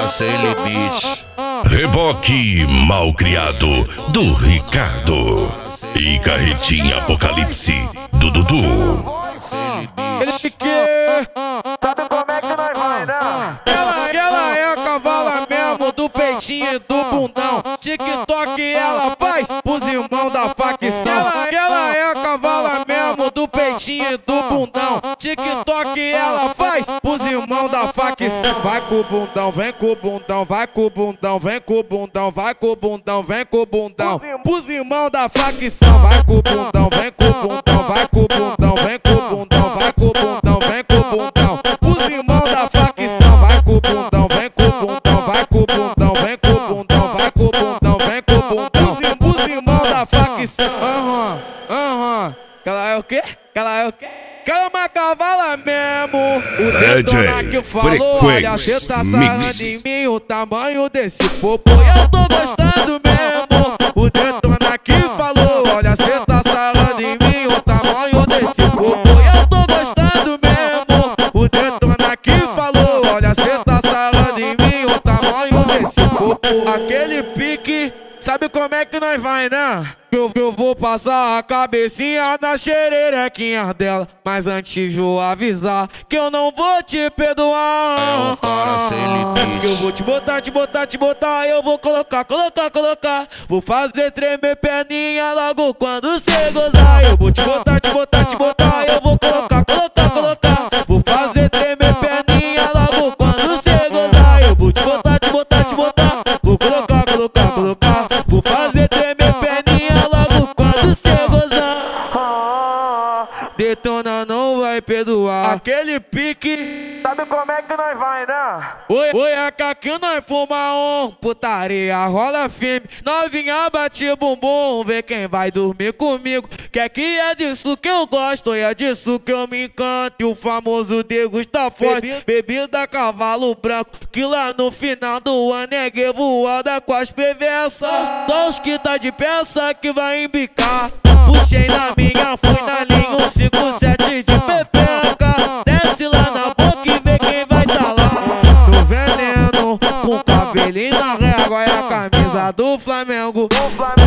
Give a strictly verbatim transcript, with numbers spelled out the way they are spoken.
sem limite. Reboque mal criado do Ricardo e carretinha Apocalipse do Dudu. Ele quer, sabe como é que nós vai, né? Ela, ela é a cavala mesmo do peitinho e do bundão. TikTok ela faz pros irmãos da facção. Ela, ela é a cavala mesmo do peitinho e do bundão. TikTok ela faz pros irmãos da facção. Vai com o bundão, vem com o bundão, vai com o bundão, vem com o bundão, vai com o bundão, vem com o bundão. Pros irmãos da facção, vai com o bundão, vem com o bundão, vai com o bundão, vem com o bundão, vai com o bundão, vem com o bundão. Pros irmãos da facção, vai com o bundão, vem com o bundão, vai com o bundão, vem com o bundão, vai com o bundão, vem com o bundão. Pros irmãos da facção, aham, aham. Ela é o quê? Ela é o quê? Calma, cavala mesmo. O Detona que falou, olha, cê tá sarrando em mim o tamanho desse popo. Eu tô gostando mesmo. O Detona que falou, olha, cê tá sarrando em mim o tamanho desse popo. Eu tô gostando mesmo. O Detona que falou, olha, cê tá sarrando em mim o tamanho desse popo. Aquele pique, sabe como é que nós vai, né? Eu, eu vou passar a cabecinha na xererequinha dela, mas antes vou avisar que eu não vou te perdoar. É um cara sem limite. Que eu vou te botar, te botar, te botar, eu vou colocar, colocar, colocar. Vou fazer tremer perninha logo quando cê gozar. Eu vou te botar, te botar, te botar, eu vou colocar, colocar, colocar. Vou fazer tremer perninha logo quando cê gozar. Eu vou te botar, te botar, te botar, vou colocar, colocar, colocar. Vou fazer tremer perninha logo quando cê gozar. Detona não vai perdoar. Aquele pique, sabe como é que nós vai, né? Oi, oi, é que aqui nós fuma um, putaria rola firme. Novinha bate bumbum, vê quem vai dormir comigo. Que aqui é disso que eu gosto, e é disso que eu me encanto. E o famoso degusta forte, bebida cavalo branco, que lá no final do ano é gay voada com as perversas. Só os que tá de peça que vai embicar. Puxei na minha, fui na linha, um cinco sete de pepeca. Desce lá na boca e vê quem vai tá lá. No veneno, com cabelinho na régua e a camisa do Flamengo.